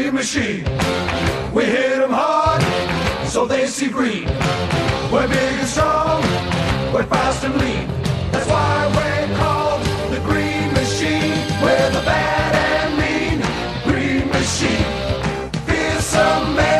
brilliant machine. We hit 'em hard, so they see green. We're big and strong, we're fast and lean.